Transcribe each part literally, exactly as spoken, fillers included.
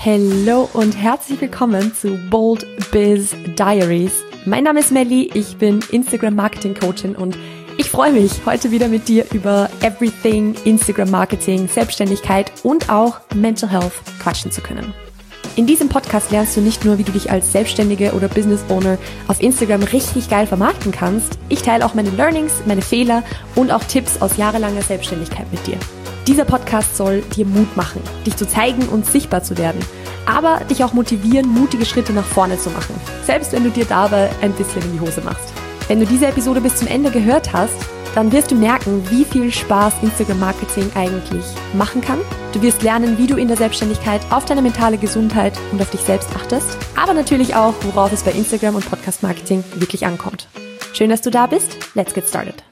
Hallo und herzlich willkommen zu Bold Biz Diaries. Mein Name ist Melli, ich bin Instagram Marketing Coachin und ich freue mich, heute wieder mit dir über Everything Instagram Marketing, Selbstständigkeit und auch Mental Health quatschen zu können. In diesem Podcast lernst du nicht nur, wie du dich als Selbstständige oder Business Owner auf Instagram richtig geil vermarkten kannst. Ich teile auch meine Learnings, meine Fehler und auch Tipps aus jahrelanger Selbstständigkeit mit dir. Dieser Podcast soll dir Mut machen, dich zu zeigen und sichtbar zu werden, aber dich auch motivieren, mutige Schritte nach vorne zu machen, selbst wenn du dir dabei ein bisschen in die Hose machst. Wenn du diese Episode bis zum Ende gehört hast, dann wirst du merken, wie viel Spaß Instagram-Marketing eigentlich machen kann. Du wirst lernen, wie du in der Selbstständigkeit auf deine mentale Gesundheit und auf dich selbst achtest, aber natürlich auch, worauf es bei Instagram und Podcast-Marketing wirklich ankommt. Schön, dass du da bist. Let's get started.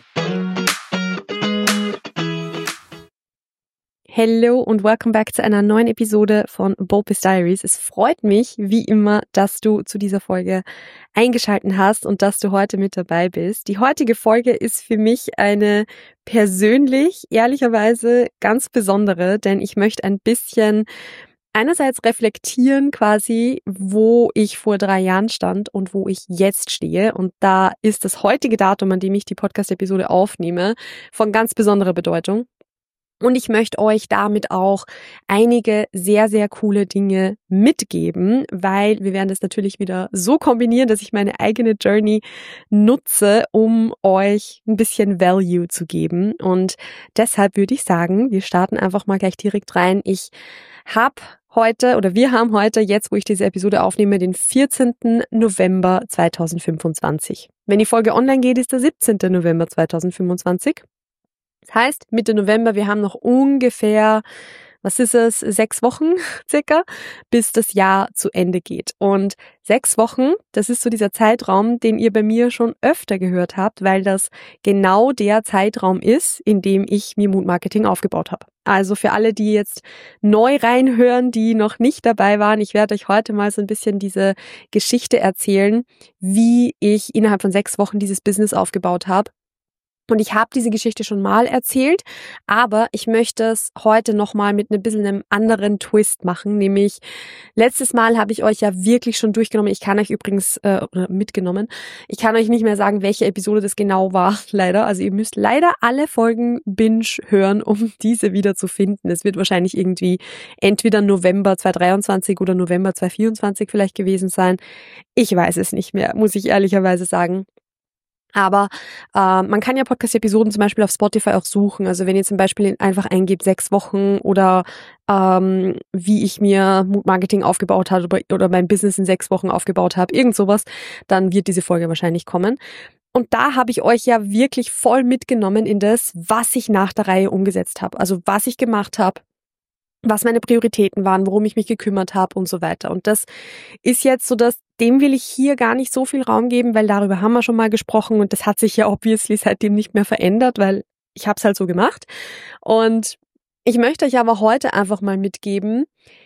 Hello und welcome back zu einer neuen Episode von Bold Biz Diaries. Es freut mich, wie immer, dass du zu dieser Folge eingeschaltet hast und dass du heute mit dabei bist. Die heutige Folge ist für mich eine persönlich, ehrlicherweise ganz besondere, denn ich möchte ein bisschen einerseits reflektieren quasi, wo ich vor drei Jahren stand und wo ich jetzt stehe. Und da ist das heutige Datum, an dem ich die Podcast-Episode aufnehme, von ganz besonderer Bedeutung. Und ich möchte euch damit auch einige sehr, sehr coole Dinge mitgeben, weil wir werden das natürlich wieder so kombinieren, dass ich meine eigene Journey nutze, um euch ein bisschen Value zu geben. Und deshalb würde ich sagen, wir starten einfach mal gleich direkt rein. Ich habe heute oder wir haben heute, jetzt wo ich diese Episode aufnehme, den vierzehnten November zweitausendfünfundzwanzig. Wenn die Folge online geht, ist der siebzehnten November zweitausendfünfundzwanzig. Das heißt, Mitte November, wir haben noch ungefähr, was ist es, sechs Wochen circa, bis das Jahr zu Ende geht. Und sechs Wochen, das ist so dieser Zeitraum, den ihr bei mir schon öfter gehört habt, weil das genau der Zeitraum ist, in dem ich mir Mood Marketing aufgebaut habe. Also für alle, die jetzt neu reinhören, die noch nicht dabei waren, ich werde euch heute mal so ein bisschen diese Geschichte erzählen, wie ich innerhalb von sechs Wochen dieses Business aufgebaut habe. Und ich habe diese Geschichte schon mal erzählt, aber ich möchte es heute nochmal mit ein bisschen einem anderen Twist machen, nämlich letztes Mal habe ich euch ja wirklich schon durchgenommen, ich kann euch übrigens, äh, mitgenommen, ich kann euch nicht mehr sagen, welche Episode das genau war, leider, also ihr müsst leider alle Folgen binge hören, um diese wieder zu finden. Es wird wahrscheinlich irgendwie entweder November zweitausenddreiundzwanzig oder November zweitausendvierundzwanzig vielleicht gewesen sein, ich weiß es nicht mehr, muss ich ehrlicherweise sagen. Aber äh, man kann ja Podcast-Episoden zum Beispiel auf Spotify auch suchen. Also wenn ihr zum Beispiel einfach eingebt, sechs Wochen oder ähm, wie ich mir Mood Marketing aufgebaut habe oder, oder mein Business in sechs Wochen aufgebaut habe, irgend sowas, dann wird diese Folge wahrscheinlich kommen. Und da habe ich euch ja wirklich voll mitgenommen in das, was ich nach der Reihe umgesetzt habe. Also was ich gemacht habe, was meine Prioritäten waren, worum ich mich gekümmert habe und so weiter. Und das ist jetzt so, dass dem will ich hier gar nicht so viel Raum geben, weil darüber haben wir schon mal gesprochen und das hat sich ja obviously seitdem nicht mehr verändert, weil ich habe es halt so gemacht. Und ich möchte euch aber heute einfach mal mitgeben,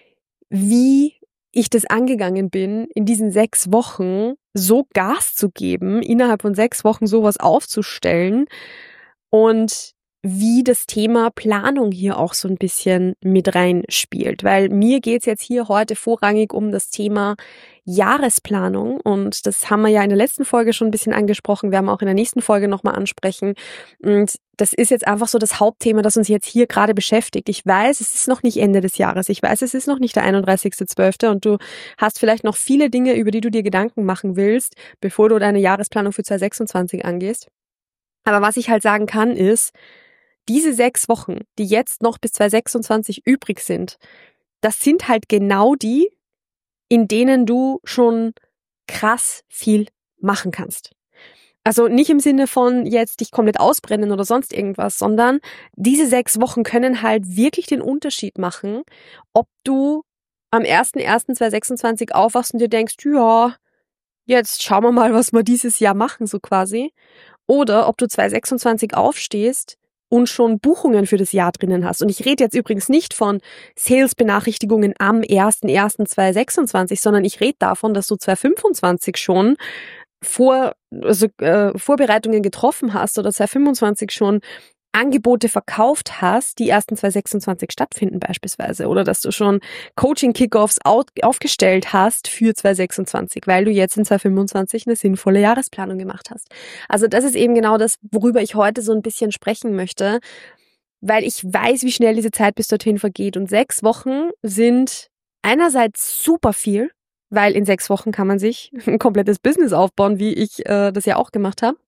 wie ich das angegangen bin, in diesen sechs Wochen so Gas zu geben, innerhalb von sechs Wochen sowas aufzustellen und wie das Thema Planung hier auch so ein bisschen mit reinspielt. Weil mir geht's jetzt hier heute vorrangig um das Thema Jahresplanung und das haben wir ja in der letzten Folge schon ein bisschen angesprochen, werden wir auch in der nächsten Folge nochmal ansprechen und das ist jetzt einfach so das Hauptthema, das uns jetzt hier gerade beschäftigt. Ich weiß, es ist noch nicht Ende des Jahres, ich weiß, es ist noch nicht der einunddreißigster zwölfte und du hast vielleicht noch viele Dinge, über die du dir Gedanken machen willst, bevor du deine Jahresplanung für zweitausendsechsundzwanzig angehst. Aber was ich halt sagen kann ist, diese sechs Wochen, die jetzt noch bis zweitausendsechsundzwanzig übrig sind, das sind halt genau die, in denen du schon krass viel machen kannst. Also nicht im Sinne von jetzt dich komplett ausbrennen oder sonst irgendwas, sondern diese sechs Wochen können halt wirklich den Unterschied machen, ob du am ersten ersten zweitausendsechsundzwanzig aufwachst und dir denkst, ja, jetzt schauen wir mal, was wir dieses Jahr machen, so quasi. Oder ob du zweitausendsechsundzwanzig aufstehst und schon Buchungen für das Jahr drinnen hast. Und ich rede jetzt übrigens nicht von Sales-Benachrichtigungen am ersten ersten zweitausendsechsundzwanzig, sondern ich rede davon, dass du zweitausendfünfundzwanzig schon vor, also, äh, Vorbereitungen getroffen hast oder zweitausendfünfundzwanzig schon Angebote verkauft hast, die erst in zwanzig sechsundzwanzig stattfinden beispielsweise, oder dass du schon Coaching-Kickoffs aufgestellt hast für zwanzig sechsundzwanzig, weil du jetzt in zwanzig fünfundzwanzig eine sinnvolle Jahresplanung gemacht hast. Also das ist eben genau das, worüber ich heute so ein bisschen sprechen möchte, weil ich weiß, wie schnell diese Zeit bis dorthin vergeht. Und sechs Wochen sind einerseits super viel, weil in sechs Wochen kann man sich ein komplettes Business aufbauen, wie ich äh, das ja auch gemacht habe.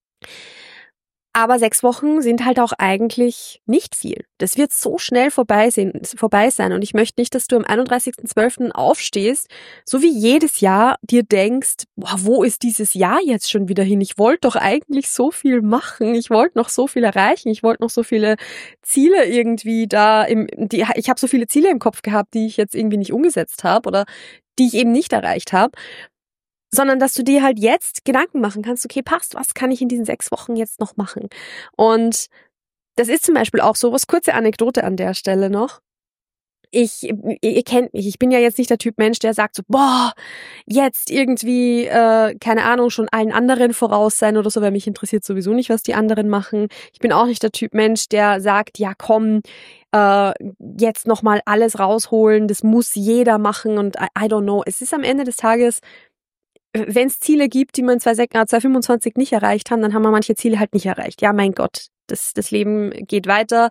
Aber sechs Wochen sind halt auch eigentlich nicht viel. Das wird so schnell vorbei sein, vorbei sein. Und ich möchte nicht, dass du am einunddreißigsten zwölften aufstehst, so wie jedes Jahr dir denkst, boah, wo ist dieses Jahr jetzt schon wieder hin? Ich wollte doch eigentlich so viel machen. Ich wollte noch so viel erreichen. Ich wollte noch so viele Ziele irgendwie da im, die, ich habe so viele Ziele im Kopf gehabt, die ich jetzt irgendwie nicht umgesetzt habe oder die ich eben nicht erreicht habe. Sondern dass du dir halt jetzt Gedanken machen kannst, okay, passt, was kann ich in diesen sechs Wochen jetzt noch machen? Und das ist zum Beispiel auch so, was kurze Anekdote an der Stelle noch. Ich, ihr kennt mich, ich bin ja jetzt nicht der Typ Mensch, der sagt so, boah, jetzt irgendwie, äh, keine Ahnung, schon allen anderen voraus sein oder so, weil mich interessiert sowieso nicht, was die anderen machen. Ich bin auch nicht der Typ Mensch, der sagt, ja komm, äh, jetzt nochmal alles rausholen, das muss jeder machen und I, I don't know. Es ist am Ende des Tages, wenn es Ziele gibt, die man zwanzig fünfundzwanzig nicht erreicht haben, dann haben wir manche Ziele halt nicht erreicht. Ja, mein Gott, das, das Leben geht weiter.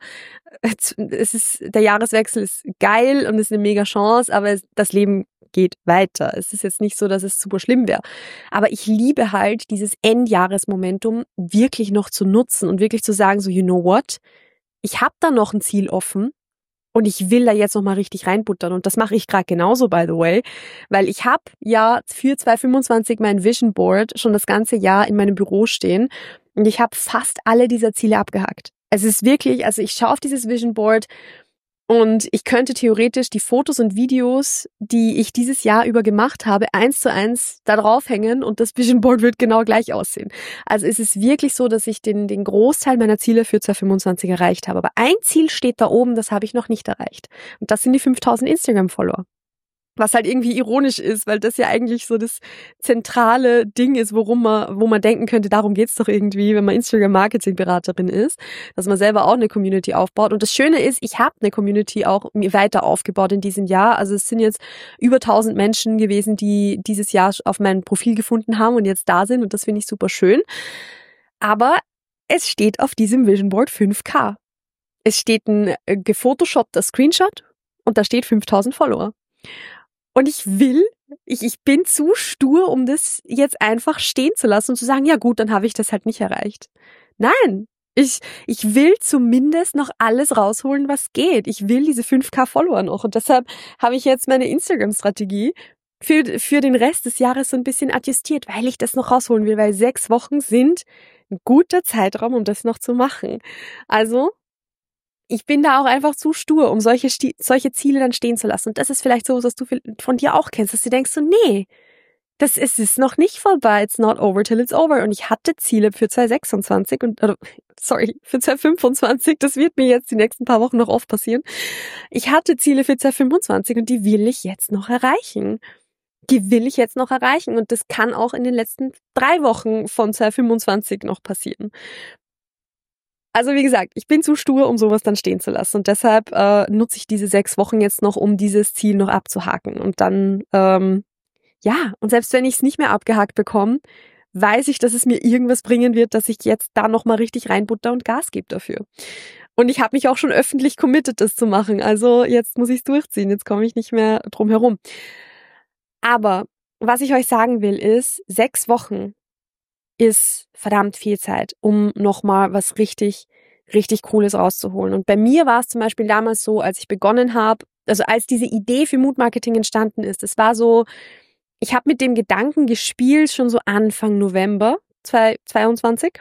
Es ist, der Jahreswechsel ist geil und ist eine mega Chance, aber das Leben geht weiter. Es ist jetzt nicht so, dass es super schlimm wäre. Aber ich liebe halt dieses Endjahresmomentum wirklich noch zu nutzen und wirklich zu sagen, so, you know what? Ich habe da noch ein Ziel offen. Und ich will da jetzt nochmal richtig reinbuttern. Und das mache ich gerade genauso, by the way. Weil ich habe ja für zwanzig fünfundzwanzig mein Vision Board schon das ganze Jahr in meinem Büro stehen. Und ich habe fast alle dieser Ziele abgehakt. Es ist wirklich, also ich schaue auf dieses Vision Board und ich könnte theoretisch die Fotos und Videos, die ich dieses Jahr über gemacht habe, eins zu eins da draufhängen und das Vision Board wird genau gleich aussehen. Also es ist wirklich so, dass ich den, den Großteil meiner Ziele für zwanzig fünfundzwanzig erreicht habe. Aber ein Ziel steht da oben, das habe ich noch nicht erreicht. Und das sind die fünftausend Instagram-Follower. Was halt irgendwie ironisch ist, weil das ja eigentlich so das zentrale Ding ist, worum man, wo man denken könnte, darum geht's doch irgendwie, wenn man Instagram-Marketing-Beraterin ist, dass man selber auch eine Community aufbaut. Und das Schöne ist, ich habe eine Community auch weiter aufgebaut in diesem Jahr. Also es sind jetzt über tausend Menschen gewesen, die dieses Jahr auf mein Profil gefunden haben und jetzt da sind. Und das finde ich super schön. Aber es steht auf diesem Vision Board fünf K. Es steht ein gefotoshoppter Screenshot und da steht fünftausend Follower. Und ich will, ich, ich bin zu stur, um das jetzt einfach stehen zu lassen und zu sagen, ja gut, dann habe ich das halt nicht erreicht. Nein, ich, ich will zumindest noch alles rausholen, was geht. Ich will diese fünf K Follower noch. Und deshalb habe ich jetzt meine Instagram-Strategie für, für den Rest des Jahres so ein bisschen adjustiert, weil ich das noch rausholen will, weil sechs Wochen sind ein guter Zeitraum, um das noch zu machen. Also ich bin da auch einfach zu stur, um solche, solche Ziele dann stehen zu lassen. Und das ist vielleicht so, was du von dir auch kennst, dass du denkst so, nee, das ist, ist noch nicht vorbei. It's not over till it's over. Und ich hatte Ziele für zwanzig sechsundzwanzig und, oder, sorry, für zwanzig fünfundzwanzig. Das wird mir jetzt die nächsten paar Wochen noch oft passieren. Ich hatte Ziele für zwanzig fünfundzwanzig und die will ich jetzt noch erreichen. Die will ich jetzt noch erreichen. Und das kann auch in den letzten drei Wochen von zwanzig fünfundzwanzig noch passieren. Also wie gesagt, ich bin zu stur, um sowas dann stehen zu lassen. Und deshalb äh, nutze ich diese sechs Wochen jetzt noch, um dieses Ziel noch abzuhaken. Und dann, ähm, ja, und selbst wenn ich es nicht mehr abgehakt bekomme, weiß ich, dass es mir irgendwas bringen wird, dass ich jetzt da nochmal richtig reinbutter und Gas gebe dafür. Und ich habe mich auch schon öffentlich committed, das zu machen. Also jetzt muss ich es durchziehen, jetzt komme ich nicht mehr drum herum. Aber was ich euch sagen will, ist, sechs Wochen ist verdammt viel Zeit, um nochmal was richtig, richtig Cooles rauszuholen. Und bei mir war es zum Beispiel damals so, als ich begonnen habe, also als diese Idee für Mood Marketing entstanden ist, es war so, ich habe mit dem Gedanken gespielt, schon so Anfang November zweitausendzweiundzwanzig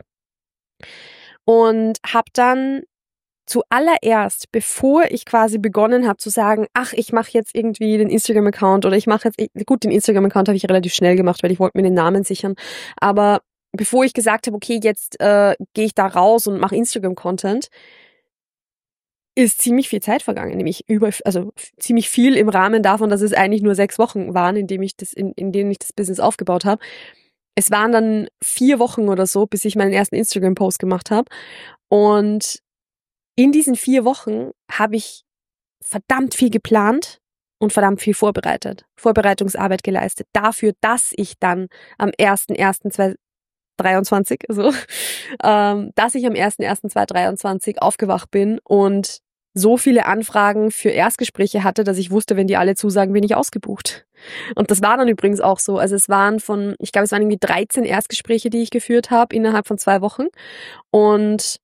und habe dann zuallererst, bevor ich quasi begonnen habe zu sagen, ach, ich mache jetzt irgendwie den Instagram-Account oder ich mache jetzt, gut, den Instagram-Account habe ich relativ schnell gemacht, weil ich wollte mir den Namen sichern, aber bevor ich gesagt habe, okay, jetzt äh, gehe ich da raus und mache Instagram-Content, ist ziemlich viel Zeit vergangen, nämlich über, also ziemlich viel im Rahmen davon, dass es eigentlich nur sechs Wochen waren, in dem ich das, in, in denen ich das Business aufgebaut habe. Es waren dann vier Wochen oder so, bis ich meinen ersten Instagram-Post gemacht habe. Und in diesen vier Wochen habe ich verdammt viel geplant und verdammt viel vorbereitet, Vorbereitungsarbeit geleistet dafür, dass ich dann am ersten ersten zweitausenddreiundzwanzig, also, ähm, dass ich am ersten ersten zweitausenddreiundzwanzig aufgewacht bin und so viele Anfragen für Erstgespräche hatte, dass ich wusste, wenn die alle zusagen, bin ich ausgebucht. Und das war dann übrigens auch so. Also es waren von, ich glaube, es waren irgendwie dreizehn Erstgespräche, die ich geführt habe innerhalb von zwei Wochen. Und,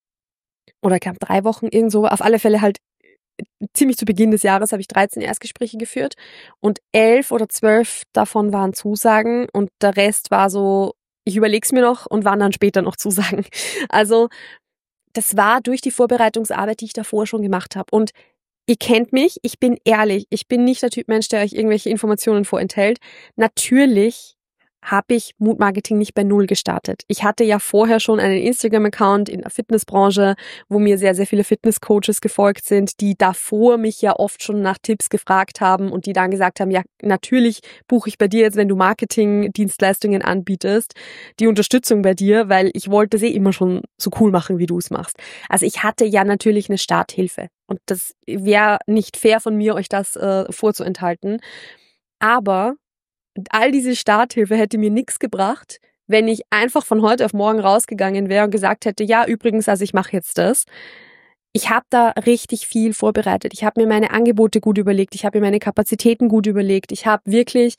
oder ich glaube drei Wochen, irgend so. Auf alle Fälle halt ziemlich zu Beginn des Jahres habe ich dreizehn Erstgespräche geführt und elf oder zwölf davon waren Zusagen und der Rest war so, ich überleg's mir noch und waren dann später noch Zusagen. Also das war durch die Vorbereitungsarbeit, die ich davor schon gemacht habe. Und ihr kennt mich, ich bin ehrlich, ich bin nicht der Typ Mensch, der euch irgendwelche Informationen vorenthält. Natürlich habe ich Mood Marketing nicht bei Null gestartet. Ich hatte ja vorher schon einen Instagram-Account in der Fitnessbranche, wo mir sehr, sehr viele Fitnesscoaches gefolgt sind, die davor mich ja oft schon nach Tipps gefragt haben und die dann gesagt haben, ja, natürlich buche ich bei dir jetzt, wenn du Marketing-Dienstleistungen anbietest, die Unterstützung bei dir, weil ich wollte sie immer schon so cool machen, wie du es machst. Also ich hatte ja natürlich eine Starthilfe und das wäre nicht fair von mir, euch das äh, vorzuenthalten. Aber all diese Starthilfe hätte mir nichts gebracht, wenn ich einfach von heute auf morgen rausgegangen wäre und gesagt hätte, ja, übrigens, also ich mache jetzt das. Ich habe da richtig viel vorbereitet. Ich habe mir meine Angebote gut überlegt. Ich habe mir meine Kapazitäten gut überlegt. Ich habe wirklich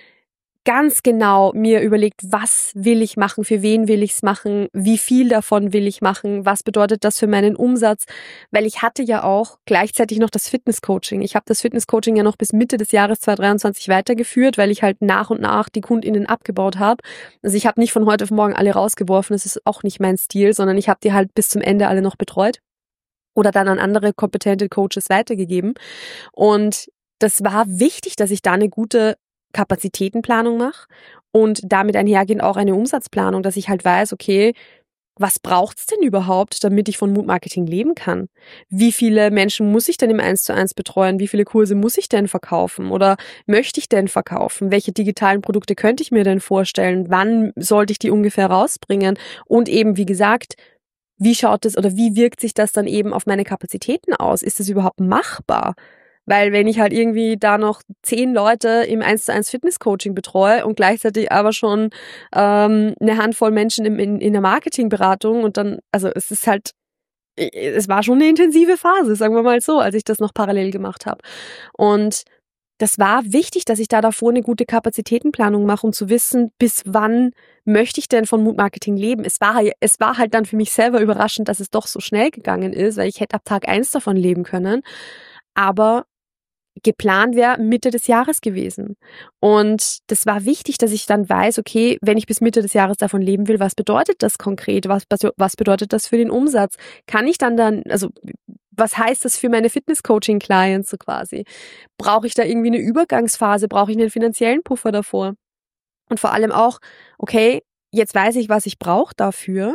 ganz genau mir überlegt, was will ich machen, für wen will ich es machen, wie viel davon will ich machen, was bedeutet das für meinen Umsatz, weil ich hatte ja auch gleichzeitig noch das Fitnesscoaching. Ich habe das Fitnesscoaching ja noch bis Mitte des Jahres zweitausenddreiundzwanzig weitergeführt, weil ich halt nach und nach die KundInnen abgebaut habe. Also ich habe nicht von heute auf morgen alle rausgeworfen, das ist auch nicht mein Stil, sondern ich habe die halt bis zum Ende alle noch betreut oder dann an andere kompetente Coaches weitergegeben. Und das war wichtig, dass ich da eine gute Kapazitätenplanung mache und damit einhergehend auch eine Umsatzplanung, dass ich halt weiß, okay, was braucht's denn überhaupt, damit ich von Mood Marketing leben kann? Wie viele Menschen muss ich denn im eins zu eins betreuen? Wie viele Kurse muss ich denn verkaufen oder möchte ich denn verkaufen? Welche digitalen Produkte könnte ich mir denn vorstellen? Wann sollte ich die ungefähr rausbringen? Und eben, wie gesagt, wie schaut es oder wie wirkt sich das dann eben auf meine Kapazitäten aus? Ist das überhaupt machbar? Weil wenn ich halt irgendwie da noch zehn Leute im eins zu eins Fitnesscoaching betreue und gleichzeitig aber schon ähm, eine Handvoll Menschen im, in, in der Marketingberatung und dann, also es ist halt, es war schon eine intensive Phase, sagen wir mal so, als ich das noch parallel gemacht habe. Und das war wichtig, dass ich da davor eine gute Kapazitätenplanung mache, um zu wissen, bis wann möchte ich denn von Mood Marketing leben. Es war, es war halt dann für mich selber überraschend, dass es doch so schnell gegangen ist, weil ich hätte ab Tag eins davon leben können. Aber geplant wäre Mitte des Jahres gewesen. Und das war wichtig, dass ich dann weiß, okay, wenn ich bis Mitte des Jahres davon leben will, was bedeutet das konkret? Was, was, was bedeutet das für den Umsatz? Kann ich dann dann, also was heißt das für meine Fitness-Coaching-Clients so quasi? Brauche ich da irgendwie eine Übergangsphase? Brauche ich einen finanziellen Puffer davor? Und vor allem auch, okay, jetzt weiß ich, was ich brauche dafür.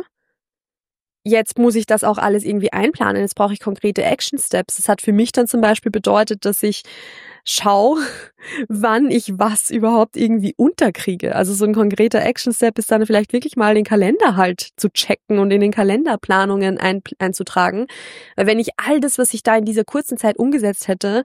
Jetzt muss ich das auch alles irgendwie einplanen. Jetzt brauche ich konkrete Action Steps. Das hat für mich dann zum Beispiel bedeutet, dass ich schaue, wann ich was überhaupt irgendwie unterkriege. Also so ein konkreter Action Step ist dann vielleicht wirklich mal den Kalender halt zu checken und in den Kalenderplanungen ein, einzutragen. Weil wenn ich all das, was ich da in dieser kurzen Zeit umgesetzt hätte,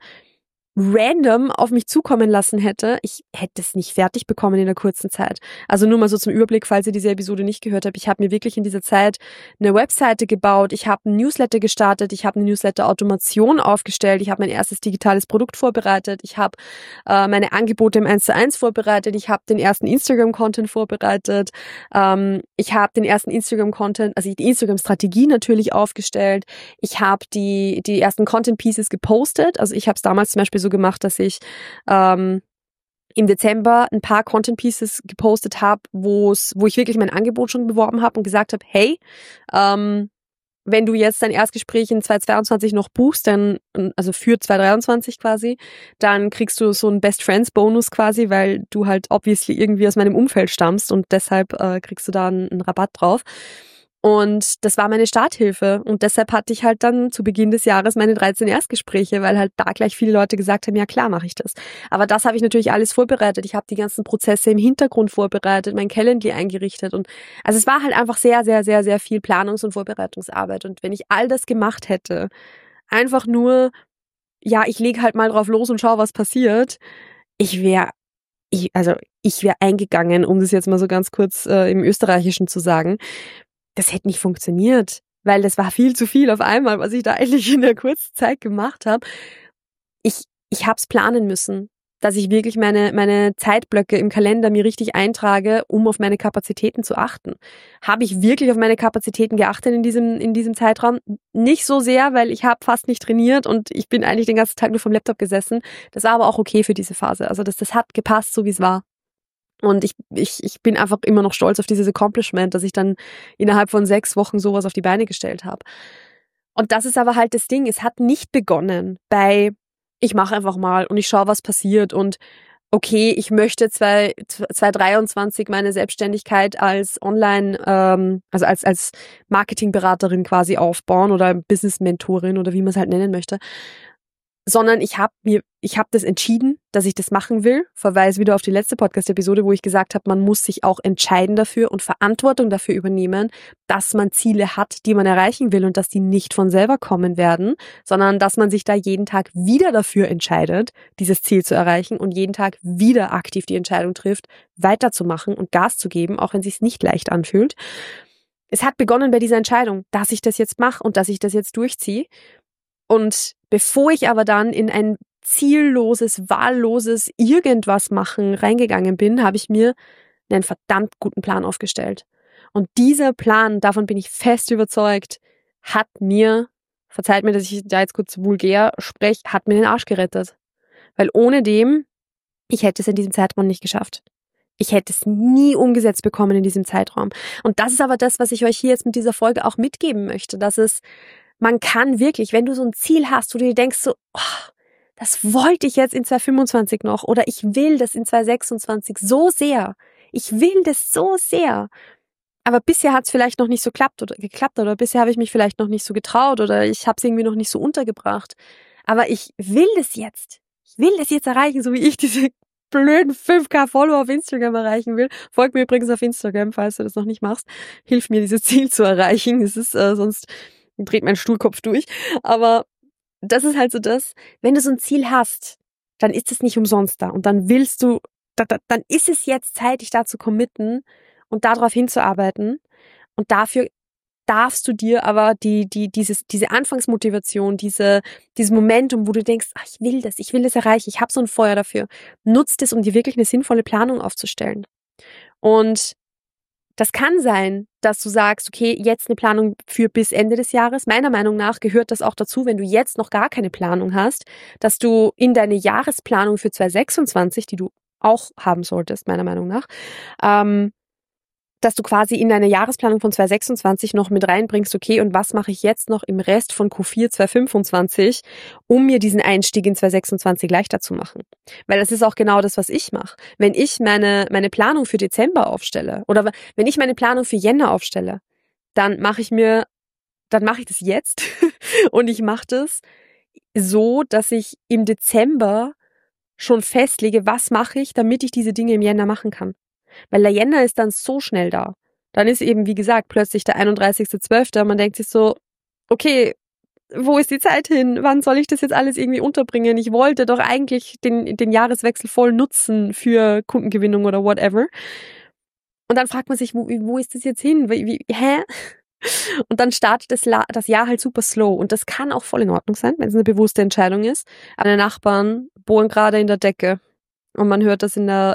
random auf mich zukommen lassen hätte, ich hätte es nicht fertig bekommen in der kurzen Zeit. Also nur mal so zum Überblick, falls ihr diese Episode nicht gehört habt. Ich habe mir wirklich in dieser Zeit eine Webseite gebaut, ich habe einen Newsletter gestartet, ich habe eine Newsletter-Automation aufgestellt, ich habe mein erstes digitales Produkt vorbereitet, ich habe äh, meine Angebote im eins zu eins vorbereitet, ich habe den ersten Instagram-Content vorbereitet, ähm, ich habe den ersten Instagram-Content, also die Instagram-Strategie natürlich aufgestellt, ich habe die die ersten Content-Pieces gepostet, also ich habe es damals zum Beispiel so gemacht, dass ich ähm, im Dezember ein paar Content Pieces gepostet habe, wo es, wo ich wirklich mein Angebot schon beworben habe und gesagt habe, hey, ähm, wenn du jetzt dein Erstgespräch in zweitausendzweiundzwanzig noch buchst, dann, also für zweitausenddreiundzwanzig quasi, dann kriegst du so einen Best Friends Bonus quasi, weil du halt obviously irgendwie aus meinem Umfeld stammst und deshalb äh, kriegst du da einen, einen Rabatt drauf. Und das war meine Starthilfe. Und deshalb hatte ich halt dann zu Beginn des Jahres meine dreizehn Erstgespräche, weil halt da gleich viele Leute gesagt haben, ja klar, mache ich das. Aber das habe ich natürlich alles vorbereitet. Ich habe die ganzen Prozesse im Hintergrund vorbereitet, mein Calendly eingerichtet. Und also es war halt einfach sehr, sehr, sehr, sehr viel Planungs- und Vorbereitungsarbeit. Und wenn ich all das gemacht hätte, einfach nur, ja, ich lege halt mal drauf los und schau, was passiert, ich wäre ich, also ich wäre eingegangen, um das jetzt mal so ganz kurz äh, im Österreichischen zu sagen. Das hätte nicht funktioniert, weil das war viel zu viel auf einmal, was ich da eigentlich in der kurzen Zeit gemacht habe. Ich ich habe es planen müssen, dass ich wirklich meine meine Zeitblöcke im Kalender mir richtig eintrage, um auf meine Kapazitäten zu achten. Habe ich wirklich auf meine Kapazitäten geachtet in diesem in diesem Zeitraum? Nicht so sehr, weil ich habe fast nicht trainiert und ich bin eigentlich den ganzen Tag nur vom Laptop gesessen. Das war aber auch okay für diese Phase. Also das das hat gepasst, so wie es war. Und ich, ich, ich bin einfach immer noch stolz auf dieses Accomplishment, dass ich dann innerhalb von sechs Wochen sowas auf die Beine gestellt habe. Und das ist aber halt das Ding. Es hat nicht begonnen bei, ich mache einfach mal und ich schaue, was passiert. Und okay, ich möchte zwanzig dreiundzwanzig meine Selbstständigkeit als Online, ähm, also als, als Marketingberaterin quasi aufbauen oder Business-Mentorin oder wie man es halt nennen möchte. Sondern ich habe mir, ich habe das entschieden, dass ich das machen will. Verweise wieder auf die letzte Podcast-Episode, wo ich gesagt habe, man muss sich auch entscheiden dafür und Verantwortung dafür übernehmen, dass man Ziele hat, die man erreichen will und dass die nicht von selber kommen werden, sondern dass man sich da jeden Tag wieder dafür entscheidet, dieses Ziel zu erreichen und jeden Tag wieder aktiv die Entscheidung trifft, weiterzumachen und Gas zu geben, auch wenn es sich nicht leicht anfühlt. Es hat begonnen bei dieser Entscheidung, dass ich das jetzt mache und dass ich das jetzt durchziehe. Und bevor ich aber dann in ein zielloses, wahlloses Irgendwas machen reingegangen bin, habe ich mir einen verdammt guten Plan aufgestellt. Und dieser Plan, davon bin ich fest überzeugt, hat mir, verzeiht mir, dass ich da jetzt kurz vulgär spreche, hat mir den Arsch gerettet. Weil ohne dem, ich hätte es in diesem Zeitraum nicht geschafft. Ich hätte es nie umgesetzt bekommen in diesem Zeitraum. Und das ist aber das, was ich euch hier jetzt mit dieser Folge auch mitgeben möchte, dass es man kann wirklich, wenn du so ein Ziel hast, wo du dir denkst so, oh, das wollte ich jetzt in zwanzig fünfundzwanzig noch oder ich will das in zwanzig sechsundzwanzig so sehr. Ich will das so sehr. Aber bisher hat es vielleicht noch nicht so geklappt oder geklappt oder bisher habe ich mich vielleicht noch nicht so getraut oder ich habe es irgendwie noch nicht so untergebracht. Aber ich will das jetzt. Ich will das jetzt erreichen, so wie ich diese blöden fünf K Follower auf Instagram erreichen will. Folg mir übrigens auf Instagram, falls du das noch nicht machst. Hilf mir, dieses Ziel zu erreichen. Es ist äh, sonst dreht mein Stuhlkopf durch. Aber das ist halt so das, wenn du so ein Ziel hast, dann ist es nicht umsonst da. Und dann willst du, da, da, dann ist es jetzt Zeit, dich da zu committen und darauf hinzuarbeiten. Und dafür darfst du dir aber die, die, dieses, diese Anfangsmotivation, diese, dieses Momentum, wo du denkst, ach, ich will das, ich will das erreichen, ich habe so ein Feuer dafür, nutzt es, um dir wirklich eine sinnvolle Planung aufzustellen. Und das kann sein, dass du sagst, okay, jetzt eine Planung für bis Ende des Jahres. Meiner Meinung nach gehört das auch dazu, wenn du jetzt noch gar keine Planung hast, dass du in deine Jahresplanung für zwanzig sechsundzwanzig, die du auch haben solltest, meiner Meinung nach, ähm, dass du quasi in deine Jahresplanung von zwanzig sechsundzwanzig noch mit reinbringst, okay, und was mache ich jetzt noch im Rest von Q vier zwanzig fünfundzwanzig, um mir diesen Einstieg in zwanzig sechsundzwanzig leichter zu machen. Weil das ist auch genau das, was ich mache. Wenn ich meine meine Planung für Dezember aufstelle oder wenn ich meine Planung für Jänner aufstelle, dann mache ich mir, dann mache ich das jetzt und ich mache das so, dass ich im Dezember schon festlege, was mache ich, damit ich diese Dinge im Jänner machen kann. Weil der Jänner ist dann so schnell da. Dann ist eben, wie gesagt, plötzlich der einunddreißigster zwölfte und man denkt sich so, okay, wo ist die Zeit hin? Wann soll ich das jetzt alles irgendwie unterbringen? Ich wollte doch eigentlich den, den Jahreswechsel voll nutzen für Kundengewinnung oder whatever. Und dann fragt man sich, wo, wo ist das jetzt hin? Wie, wie, hä? Und dann startet das, das Jahr halt super slow. Und das kann auch voll in Ordnung sein, wenn es eine bewusste Entscheidung ist. Meine Nachbarn bohren gerade in der Decke. Und man hört das in der...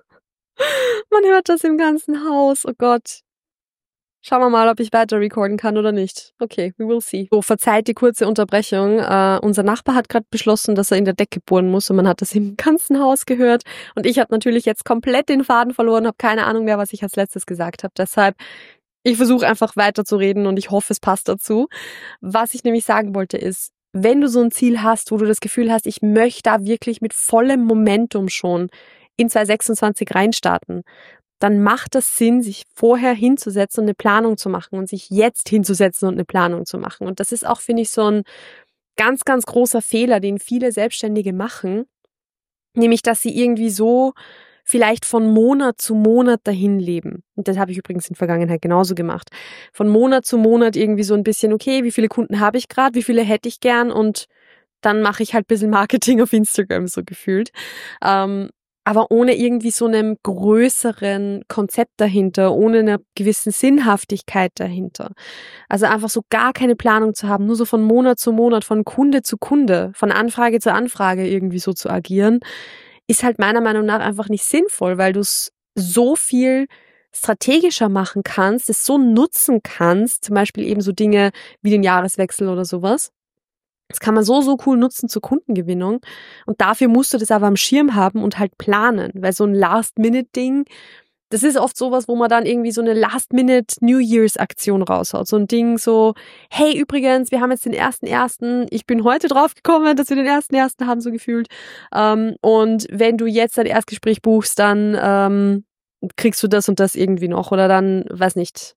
Man hört das im ganzen Haus. Oh Gott. Schauen wir mal, ob ich weiter recorden kann oder nicht. Okay, we will see. So, verzeiht die kurze Unterbrechung. Uh, unser Nachbar hat gerade beschlossen, dass er in der Decke bohren muss und man hat das im ganzen Haus gehört. Und ich habe natürlich jetzt komplett den Faden verloren, habe keine Ahnung mehr, was ich als letztes gesagt habe. Deshalb, ich versuche einfach weiter zu reden und ich hoffe, es passt dazu. Was ich nämlich sagen wollte ist, wenn du so ein Ziel hast, wo du das Gefühl hast, ich möchte da wirklich mit vollem Momentum schon in zwanzig sechsundzwanzig reinstarten, dann macht das Sinn, sich vorher hinzusetzen und eine Planung zu machen und sich jetzt hinzusetzen und eine Planung zu machen. Und das ist auch, finde ich, so ein ganz, ganz großer Fehler, den viele Selbstständige machen, nämlich, dass sie irgendwie so vielleicht von Monat zu Monat dahin leben. Und das habe ich übrigens in der Vergangenheit genauso gemacht. Von Monat zu Monat irgendwie so ein bisschen, okay, wie viele Kunden habe ich gerade, wie viele hätte ich gern und dann mache ich halt ein bisschen Marketing auf Instagram, so gefühlt. Ähm, aber ohne irgendwie so einem größeren Konzept dahinter, ohne einer gewissen Sinnhaftigkeit dahinter. Also einfach so gar keine Planung zu haben, nur so von Monat zu Monat, von Kunde zu Kunde, von Anfrage zu Anfrage irgendwie so zu agieren, ist halt meiner Meinung nach einfach nicht sinnvoll, weil du es so viel strategischer machen kannst, es so nutzen kannst, zum Beispiel eben so Dinge wie den Jahreswechsel oder sowas. Das kann man so, so cool nutzen zur Kundengewinnung. Und dafür musst du das aber am Schirm haben und halt planen. Weil so ein Last-Minute-Ding, das ist oft sowas, wo man dann irgendwie so eine Last-Minute-New Year's-Aktion raushaut. So ein Ding so, hey, übrigens, wir haben jetzt den ersten ersten. Ich bin heute drauf gekommen, dass wir den ersten ersten haben, so gefühlt. Ähm, und wenn du jetzt dein Erstgespräch buchst, dann ähm, kriegst du das und das irgendwie noch. Oder dann, weiß nicht,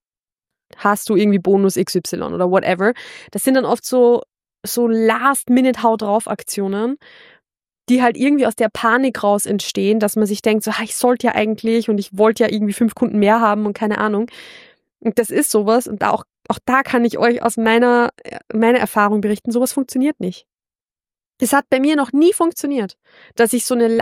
hast du irgendwie Bonus X Y oder whatever. Das sind dann oft so so Last-Minute-Hau-drauf-Aktionen, die halt irgendwie aus der Panik raus entstehen, dass man sich denkt, so, ich sollte ja eigentlich und ich wollte ja irgendwie fünf Kunden mehr haben und keine Ahnung. Und das ist sowas und auch, auch da kann ich euch aus meiner, meiner Erfahrung berichten, sowas funktioniert nicht. Es hat bei mir noch nie funktioniert, dass ich so eine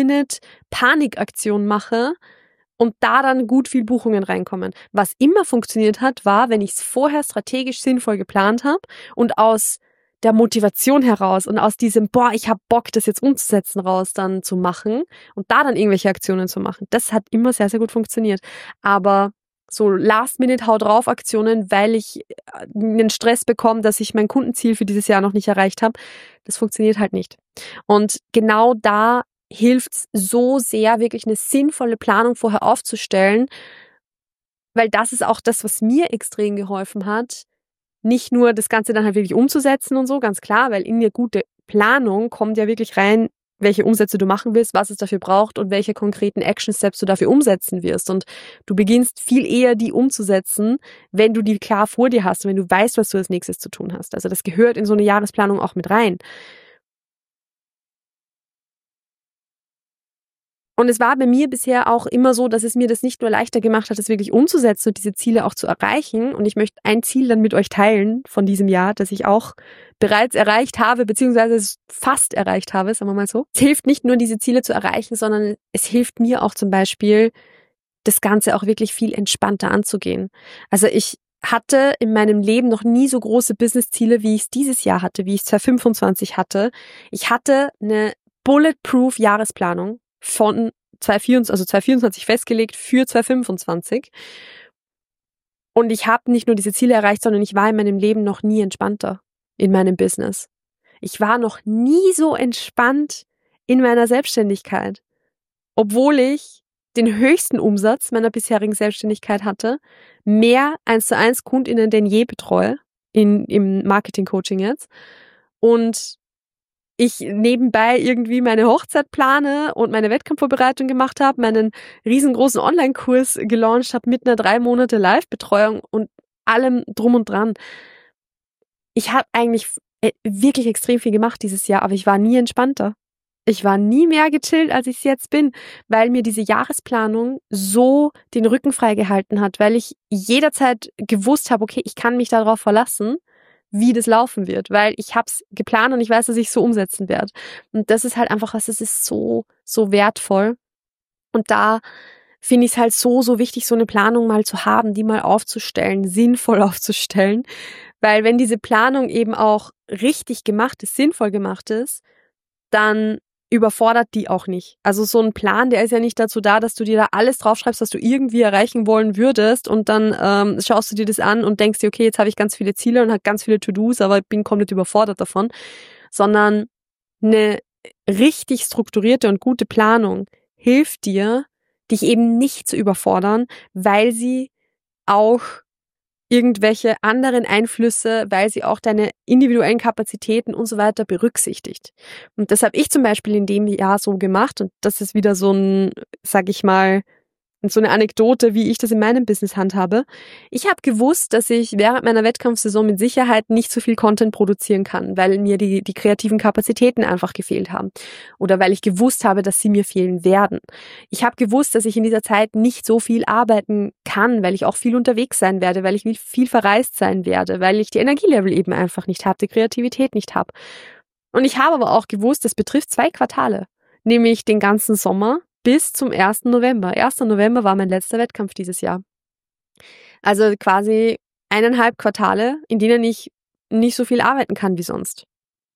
Last-Minute-Panikaktion mache und da dann gut viel Buchungen reinkommen. Was immer funktioniert hat, war, wenn ich es vorher strategisch sinnvoll geplant habe und aus der Motivation heraus und aus diesem, boah, ich hab Bock, das jetzt umzusetzen, raus dann zu machen und da dann irgendwelche Aktionen zu machen. Das hat immer sehr, sehr gut funktioniert. Aber so Last-Minute-Hau-drauf-Aktionen, weil ich einen Stress bekomme, dass ich mein Kundenziel für dieses Jahr noch nicht erreicht habe, das funktioniert halt nicht. Und genau da hilft es so sehr, wirklich eine sinnvolle Planung vorher aufzustellen, weil das ist auch das, was mir extrem geholfen hat, nicht nur das Ganze dann halt wirklich umzusetzen und so, ganz klar, weil in eine gute Planung kommt ja wirklich rein, welche Umsätze du machen willst, was es dafür braucht und welche konkreten Action-Steps du dafür umsetzen wirst. Und du beginnst viel eher, die umzusetzen, wenn du die klar vor dir hast und wenn du weißt, was du als nächstes zu tun hast. Also das gehört in so eine Jahresplanung auch mit rein. Und es war bei mir bisher auch immer so, dass es mir das nicht nur leichter gemacht hat, das wirklich umzusetzen und diese Ziele auch zu erreichen. Und ich möchte ein Ziel dann mit euch teilen von diesem Jahr, das ich auch bereits erreicht habe, beziehungsweise fast erreicht habe, sagen wir mal so. Es hilft nicht nur, diese Ziele zu erreichen, sondern es hilft mir auch zum Beispiel, das Ganze auch wirklich viel entspannter anzugehen. Also ich hatte in meinem Leben noch nie so große Business-Ziele, wie ich es dieses Jahr hatte, wie ich es zwanzig fünfundzwanzig hatte. Ich hatte eine Bulletproof Jahresplanung von zwanzig vierundzwanzig, also zwanzig vierundzwanzig festgelegt für zwanzig fünfundzwanzig. Und ich habe nicht nur diese Ziele erreicht, sondern ich war in meinem Leben noch nie entspannter in meinem Business. Ich war noch nie so entspannt in meiner Selbstständigkeit, obwohl ich den höchsten Umsatz meiner bisherigen Selbstständigkeit hatte, mehr eins zu eins KundInnen denn je betreue, in, im Marketing-Coaching jetzt. Und ich nebenbei irgendwie meine Hochzeit plane und meine Wettkampfvorbereitung gemacht habe, meinen riesengroßen Online-Kurs gelauncht habe mit einer drei Monate Live-Betreuung und allem drum und dran. Ich habe eigentlich wirklich extrem viel gemacht dieses Jahr, aber ich war nie entspannter. Ich war nie mehr gechillt, als ich es jetzt bin, weil mir diese Jahresplanung so den Rücken frei gehalten hat, weil ich jederzeit gewusst habe, okay, ich kann mich darauf verlassen, wie das laufen wird, weil ich habe es geplant und ich weiß, dass ich es so umsetzen werde. Und das ist halt einfach was, das ist so, so wertvoll. Und da finde ich es halt so, so wichtig, so eine Planung mal zu haben, die mal aufzustellen, sinnvoll aufzustellen. Weil wenn diese Planung eben auch richtig gemacht ist, sinnvoll gemacht ist, dann überfordert die auch nicht. Also so ein Plan, der ist ja nicht dazu da, dass du dir da alles draufschreibst, was du irgendwie erreichen wollen würdest und dann ähm, schaust du dir das an und denkst dir, okay, jetzt habe ich ganz viele Ziele und habe ganz viele To-Dos, aber ich bin komplett überfordert davon. Sondern eine richtig strukturierte und gute Planung hilft dir, dich eben nicht zu überfordern, weil sie auch irgendwelche anderen Einflüsse, weil sie auch deine individuellen Kapazitäten und so weiter berücksichtigt. Und das habe ich zum Beispiel in dem Jahr so gemacht und das ist wieder so ein, sag ich mal, Und so eine Anekdote, wie ich das in meinem Business handhabe. Ich habe gewusst, dass ich während meiner Wettkampfsaison mit Sicherheit nicht so viel Content produzieren kann, weil mir die, die kreativen Kapazitäten einfach gefehlt haben. Oder weil ich gewusst habe, dass sie mir fehlen werden. Ich habe gewusst, dass ich in dieser Zeit nicht so viel arbeiten kann, weil ich auch viel unterwegs sein werde, weil ich viel verreist sein werde, weil ich die Energielevel eben einfach nicht habe, die Kreativität nicht habe. Und ich habe aber auch gewusst, das betrifft zwei Quartale, nämlich den ganzen Sommer bis zum ersten November. erster November war mein letzter Wettkampf dieses Jahr. Also quasi eineinhalb Quartale, in denen ich nicht so viel arbeiten kann wie sonst.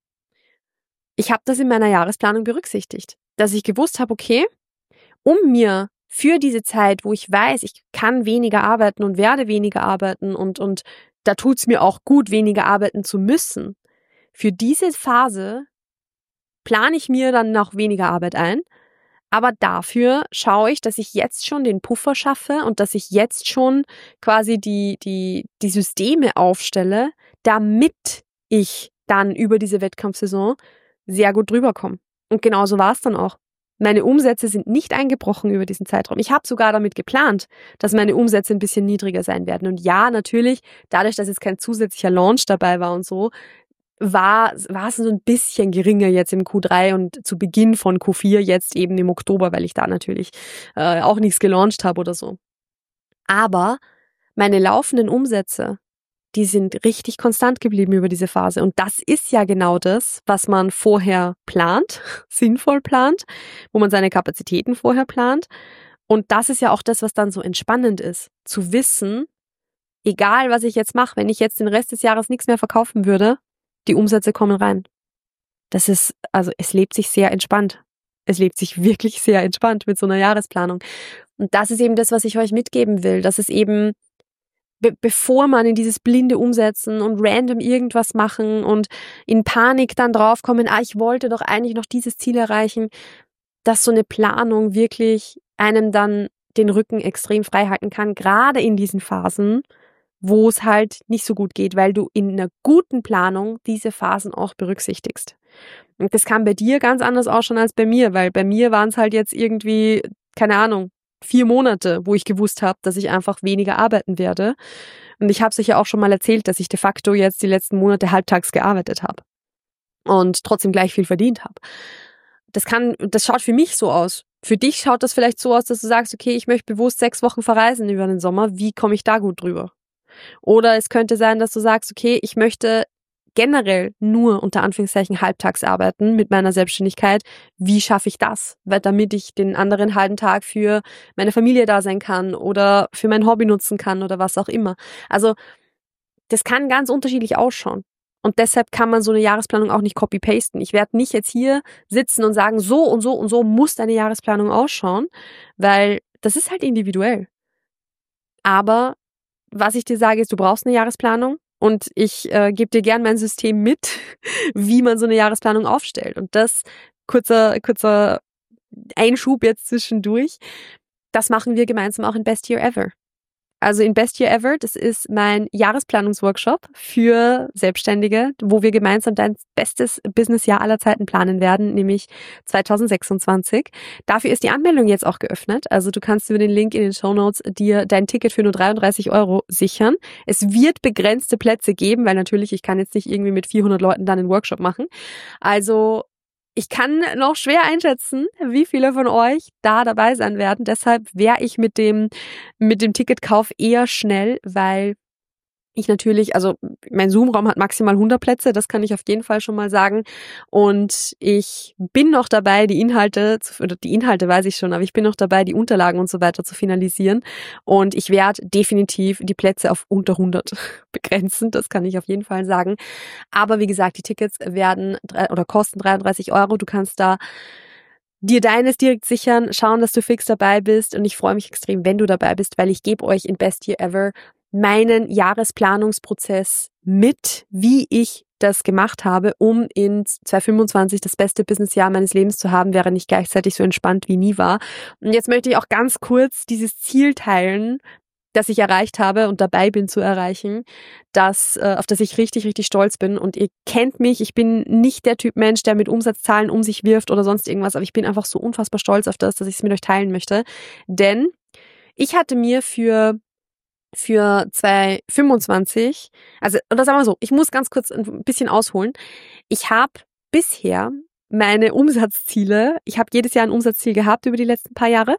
Ich habe das in meiner Jahresplanung berücksichtigt, dass ich gewusst habe, okay, um mir für diese Zeit, wo ich weiß, ich kann weniger arbeiten und werde weniger arbeiten und, und da tut's mir auch gut, weniger arbeiten zu müssen, für diese Phase plane ich mir dann noch weniger Arbeit ein. Aber dafür schaue ich, dass ich jetzt schon den Puffer schaffe und dass ich jetzt schon quasi die, die, die Systeme aufstelle, damit ich dann über diese Wettkampfsaison sehr gut drüber komme. Und genauso war es dann auch. Meine Umsätze sind nicht eingebrochen über diesen Zeitraum. Ich habe sogar damit geplant, dass meine Umsätze ein bisschen niedriger sein werden. Und ja, natürlich, dadurch, dass jetzt kein zusätzlicher Launch dabei war und so, war, war es so ein bisschen geringer jetzt im Q drei und zu Beginn von Q vier jetzt eben im Oktober, weil ich da natürlich äh, auch nichts gelauncht habe oder so. Aber meine laufenden Umsätze, die sind richtig konstant geblieben über diese Phase. Und das ist ja genau das, was man vorher plant, sinnvoll plant, wo man seine Kapazitäten vorher plant. Und das ist ja auch das, was dann so entspannend ist, zu wissen, egal was ich jetzt mache, wenn ich jetzt den Rest des Jahres nichts mehr verkaufen würde, die Umsätze kommen rein. Das ist, also es lebt sich sehr entspannt. Es lebt sich wirklich sehr entspannt mit so einer Jahresplanung. Und das ist eben das, was ich euch mitgeben will. Dass es eben, be- bevor man in dieses blinde Umsetzen und random irgendwas machen und in Panik dann draufkommen, ah, ich wollte doch eigentlich noch dieses Ziel erreichen, dass so eine Planung wirklich einem dann den Rücken extrem frei halten kann, gerade in diesen Phasen, wo es halt nicht so gut geht, weil du in einer guten Planung diese Phasen auch berücksichtigst. Und das kann bei dir ganz anders ausschauen als bei mir, weil bei mir waren es halt jetzt irgendwie, keine Ahnung, vier Monate, wo ich gewusst habe, dass ich einfach weniger arbeiten werde. Und ich habe es euch ja auch schon mal erzählt, dass ich de facto jetzt die letzten Monate halbtags gearbeitet habe und trotzdem gleich viel verdient habe. Das kann, das schaut für mich so aus. Für dich schaut das vielleicht so aus, dass du sagst, okay, ich möchte bewusst sechs Wochen verreisen über den Sommer. Wie komme ich da gut drüber? Oder es könnte sein, dass du sagst, okay, ich möchte generell nur unter Anführungszeichen halbtags arbeiten mit meiner Selbstständigkeit. Wie schaffe ich das? Weil damit ich den anderen halben Tag für meine Familie da sein kann oder für mein Hobby nutzen kann oder was auch immer. Also das kann ganz unterschiedlich ausschauen. Und deshalb kann man so eine Jahresplanung auch nicht copy-pasten. Ich werde nicht jetzt hier sitzen und sagen, so und so und so muss deine Jahresplanung ausschauen, weil das ist halt individuell. Aber was ich dir sage, ist, du brauchst eine Jahresplanung und ich äh, gebe dir gern mein System mit, wie man so eine Jahresplanung aufstellt. Und das, kurzer, kurzer Einschub jetzt zwischendurch, das machen wir gemeinsam auch in Best Year Ever. Also in Best Year Ever, das ist mein Jahresplanungsworkshop für Selbstständige, wo wir gemeinsam dein bestes Businessjahr aller Zeiten planen werden, nämlich zwanzig sechsundzwanzig. Dafür ist die Anmeldung jetzt auch geöffnet. Also du kannst über den Link in den Shownotes dir dein Ticket für nur dreiunddreißig Euro sichern. Es wird begrenzte Plätze geben, weil natürlich, ich kann jetzt nicht irgendwie mit vierhundert Leuten dann einen Workshop machen. Also ich kann noch schwer einschätzen, wie viele von euch da dabei sein werden. Deshalb wäre ich mit dem, mit dem Ticketkauf eher schnell, weil ich natürlich, also mein Zoom-Raum hat maximal hundert Plätze, das kann ich auf jeden Fall schon mal sagen. Und ich bin noch dabei, die Inhalte, zu, oder die Inhalte weiß ich schon, aber ich bin noch dabei, die Unterlagen und so weiter zu finalisieren. Und ich werde definitiv die Plätze auf unter hundert begrenzen, das kann ich auf jeden Fall sagen. Aber wie gesagt, die Tickets werden oder kosten dreiunddreißig Euro. Du kannst da dir deines direkt sichern, schauen, dass du fix dabei bist. Und ich freue mich extrem, wenn du dabei bist, weil ich gebe euch in Best Year Ever meinen Jahresplanungsprozess mit, wie ich das gemacht habe, um in zwanzig fünfundzwanzig das beste Businessjahr meines Lebens zu haben, während ich gleichzeitig so entspannt wie nie war. Und jetzt möchte ich auch ganz kurz dieses Ziel teilen, das ich erreicht habe und dabei bin zu erreichen, das, auf das ich richtig, richtig stolz bin. Und ihr kennt mich, ich bin nicht der Typ Mensch, der mit Umsatzzahlen um sich wirft oder sonst irgendwas, aber ich bin einfach so unfassbar stolz auf das, dass ich es mit euch teilen möchte. Denn Ich hatte mir für für zwanzig fünfundzwanzig, also oder sagen wir so, ich muss ganz kurz ein bisschen ausholen. Ich habe bisher meine Umsatzziele, ich habe jedes Jahr ein Umsatzziel gehabt über die letzten paar Jahre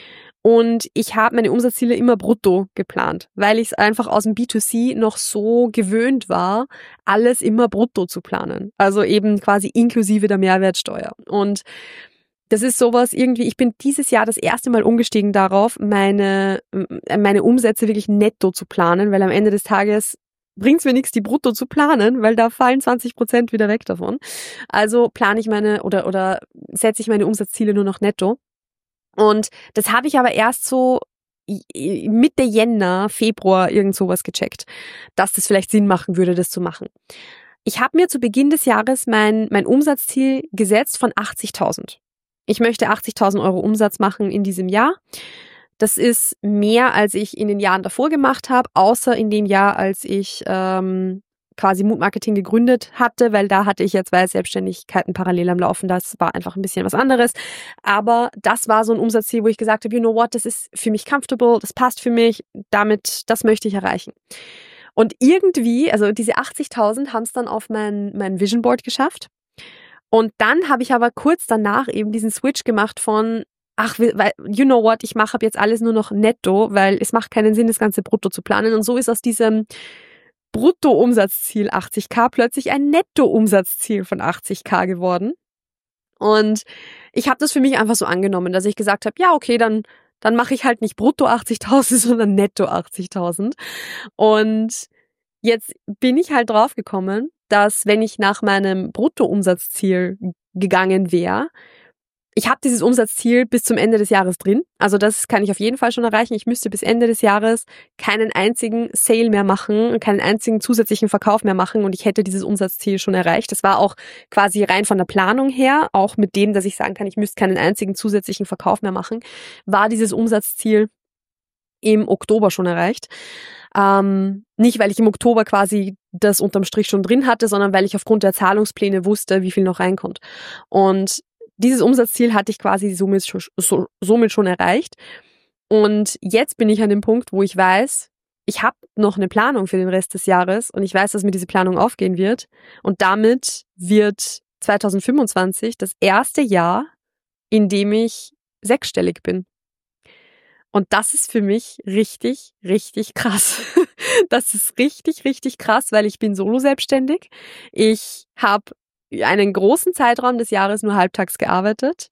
und ich habe meine Umsatzziele immer brutto geplant, weil ich es einfach aus dem B zwei C noch so gewöhnt war, alles immer brutto zu planen. Also eben quasi inklusive der Mehrwertsteuer. Und das ist sowas irgendwie, ich bin dieses Jahr das erste Mal umgestiegen darauf, meine, meine Umsätze wirklich netto zu planen, weil am Ende des Tages bringt es mir nichts, die brutto zu planen, weil da fallen zwanzig Prozent wieder weg davon. Also plane ich meine oder, oder setze ich meine Umsatzziele nur noch netto. Und das habe ich aber erst so Mitte Jänner, Februar irgend sowas gecheckt, dass das vielleicht Sinn machen würde, das zu machen. Ich habe mir zu Beginn des Jahres mein, mein Umsatzziel gesetzt von achtzigtausend. Ich möchte achtzigtausend Euro Umsatz machen in diesem Jahr. Das ist mehr, als ich in den Jahren davor gemacht habe, außer in dem Jahr, als ich ähm, quasi Mood Marketing gegründet hatte, weil da hatte ich ja zwei Selbstständigkeiten parallel am Laufen. Das war einfach ein bisschen was anderes. Aber das war so ein Umsatzziel, wo ich gesagt habe, you know what, das ist für mich comfortable, das passt für mich, damit, das möchte ich erreichen. Und irgendwie, also diese achtzigtausend haben es dann auf mein, mein Vision Board geschafft. Und dann habe ich aber kurz danach eben diesen Switch gemacht von, ach, you know what, ich mache ab jetzt alles nur noch netto, weil es macht keinen Sinn, das ganze brutto zu planen. Und so ist aus diesem Brutto-Umsatzziel achtzigtausend plötzlich ein Netto-Umsatzziel von achtzigtausend geworden. Und ich habe das für mich einfach so angenommen, dass ich gesagt habe, ja, okay, dann, dann mache ich halt nicht brutto achtzigtausend, sondern netto achtzigtausend. Und jetzt bin ich halt drauf gekommen, dass wenn ich nach meinem Brutto-Umsatzziel gegangen wäre, ich habe dieses Umsatzziel bis zum Ende des Jahres drin. Also das kann ich auf jeden Fall schon erreichen. Ich müsste bis Ende des Jahres keinen einzigen Sale mehr machen, keinen einzigen zusätzlichen Verkauf mehr machen und ich hätte dieses Umsatzziel schon erreicht. Das war auch quasi rein von der Planung her, auch mit dem, dass ich sagen kann, ich müsste keinen einzigen zusätzlichen Verkauf mehr machen, war dieses Umsatzziel im Oktober schon erreicht. Ähm, nicht, weil ich im Oktober quasi das unterm Strich schon drin hatte, sondern weil ich aufgrund der Zahlungspläne wusste, wie viel noch reinkommt. Und dieses Umsatzziel hatte ich quasi somit schon, so, somit schon erreicht. Und jetzt bin ich an dem Punkt, wo ich weiß, ich habe noch eine Planung für den Rest des Jahres und ich weiß, dass mir diese Planung aufgehen wird. Und damit wird zwanzig fünfundzwanzig das erste Jahr, in dem ich sechsstellig bin. Und das ist für mich richtig, richtig krass. Das ist richtig, richtig krass, weil ich bin solo selbstständig. Ich habe einen großen Zeitraum des Jahres nur halbtags gearbeitet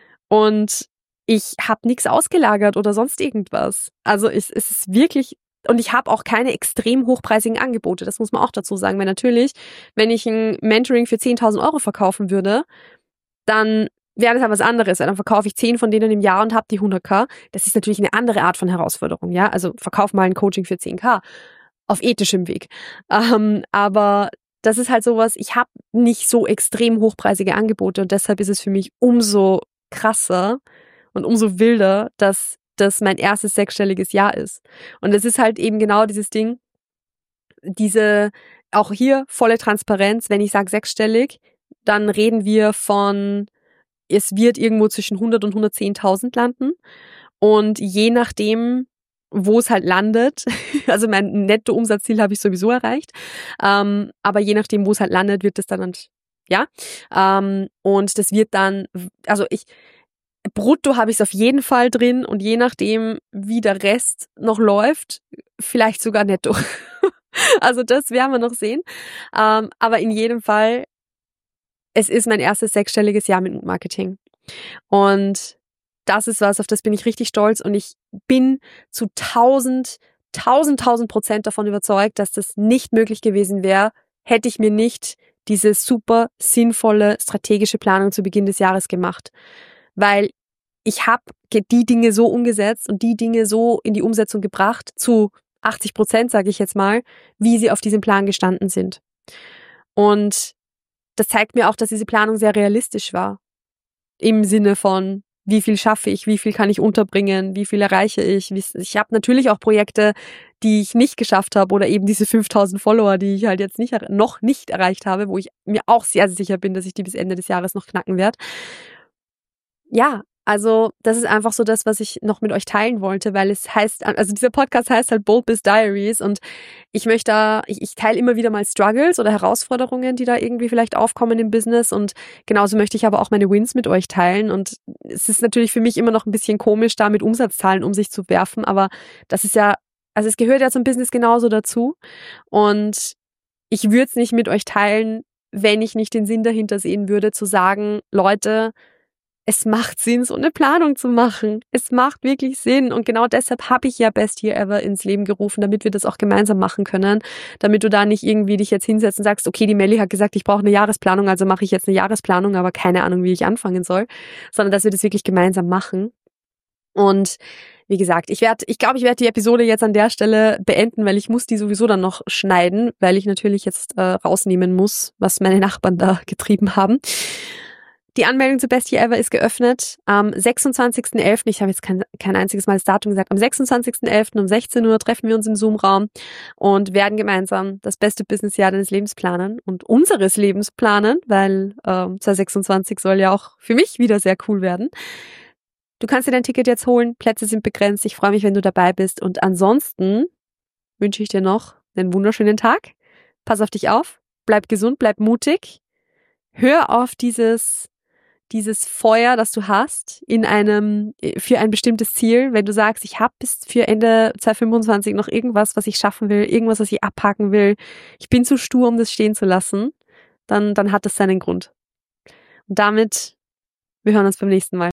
und ich habe nichts ausgelagert oder sonst irgendwas. Also es, es ist wirklich, und ich habe auch keine extrem hochpreisigen Angebote, das muss man auch dazu sagen, weil natürlich, wenn ich ein Mentoring für zehntausend Euro verkaufen würde, dann wäre das ja was anderes, weil dann verkaufe ich zehn von denen im Jahr und habe die hunderttausend. Das ist natürlich eine andere Art von Herausforderung, ja, also verkauf mal ein Coaching für zehntausend auf ethischem Weg. Ähm, aber das ist halt sowas, ich habe nicht so extrem hochpreisige Angebote und deshalb ist es für mich umso krasser und umso wilder, dass das mein erstes sechsstelliges Jahr ist. Und es ist halt eben genau dieses Ding, diese, auch hier volle Transparenz, wenn ich sage sechsstellig, dann reden wir von, es wird irgendwo zwischen hundert und hundertzehntausend landen und je nachdem, wo es halt landet, also mein Netto-Umsatzziel habe ich sowieso erreicht, ähm, aber je nachdem, wo es halt landet, wird das dann, ja, ähm, und das wird dann, also ich, brutto habe ich es auf jeden Fall drin und je nachdem, wie der Rest noch läuft, vielleicht sogar netto. Also das werden wir noch sehen, ähm, aber in jedem Fall, es ist mein erstes sechsstelliges Jahr mit Marketing und das ist was, auf das bin ich richtig stolz und ich bin zu tausend, tausend, tausend Prozent davon überzeugt, dass das nicht möglich gewesen wäre, hätte ich mir nicht diese super sinnvolle strategische Planung zu Beginn des Jahres gemacht. Weil ich habe die Dinge so umgesetzt und die Dinge so in die Umsetzung gebracht, zu achtzig Prozent, sage ich jetzt mal, wie sie auf diesem Plan gestanden sind. Und das zeigt mir auch, dass diese Planung sehr realistisch war. Im Sinne von, wie viel schaffe ich, wie viel kann ich unterbringen, wie viel erreiche ich. Ich habe natürlich auch Projekte, die ich nicht geschafft habe oder eben diese fünftausend Follower, die ich halt jetzt nicht noch nicht erreicht habe, wo ich mir auch sehr sicher bin, dass ich die bis Ende des Jahres noch knacken werde. Ja, Also das ist einfach so das, was ich noch mit euch teilen wollte, weil es heißt, also dieser Podcast heißt halt Bold Biz Diaries und ich möchte da, ich, ich teile immer wieder mal Struggles oder Herausforderungen, die da irgendwie vielleicht aufkommen im Business und genauso möchte ich aber auch meine Wins mit euch teilen und es ist natürlich für mich immer noch ein bisschen komisch, da mit Umsatzzahlen um sich zu werfen, aber das ist ja, also es gehört ja zum Business genauso dazu und ich würde es nicht mit euch teilen, wenn ich nicht den Sinn dahinter sehen würde, zu sagen, Leute, es macht Sinn, so eine Planung zu machen. Es macht wirklich Sinn. Und genau deshalb habe ich ja Best Year Ever ins Leben gerufen, damit wir das auch gemeinsam machen können. Damit du da nicht irgendwie dich jetzt hinsetzt und sagst, okay, die Melli hat gesagt, ich brauche eine Jahresplanung, also mache ich jetzt eine Jahresplanung, aber keine Ahnung, wie ich anfangen soll. Sondern dass wir das wirklich gemeinsam machen. Und wie gesagt, ich werde, ich glaube, ich werde die Episode jetzt an der Stelle beenden, weil ich muss die sowieso dann noch schneiden, weil ich natürlich jetzt äh, rausnehmen muss, was meine Nachbarn da getrieben haben. Die Anmeldung zu Best Year Ever ist geöffnet am sechsundzwanzigsten elften Ich habe jetzt kein, kein einziges Mal das Datum gesagt. Am sechsundzwanzigsten elften um sechzehn Uhr treffen wir uns im Zoom-Raum und werden gemeinsam das beste Businessjahr deines Lebens planen und unseres Lebens planen, weil ähm, zwanzig sechsundzwanzig soll ja auch für mich wieder sehr cool werden. Du kannst dir dein Ticket jetzt holen. Plätze sind begrenzt. Ich freue mich, wenn du dabei bist. Und ansonsten wünsche ich dir noch einen wunderschönen Tag. Pass auf dich auf. Bleib gesund, bleib mutig. Hör auf dieses dieses Feuer, das du hast in einem für ein bestimmtes Ziel, wenn du sagst, ich habe bis für Ende zwanzig fünfundzwanzig noch irgendwas, was ich schaffen will, irgendwas, was ich abhaken will, ich bin zu stur, um das stehen zu lassen, dann dann hat das seinen Grund. Und damit, wir hören uns beim nächsten Mal.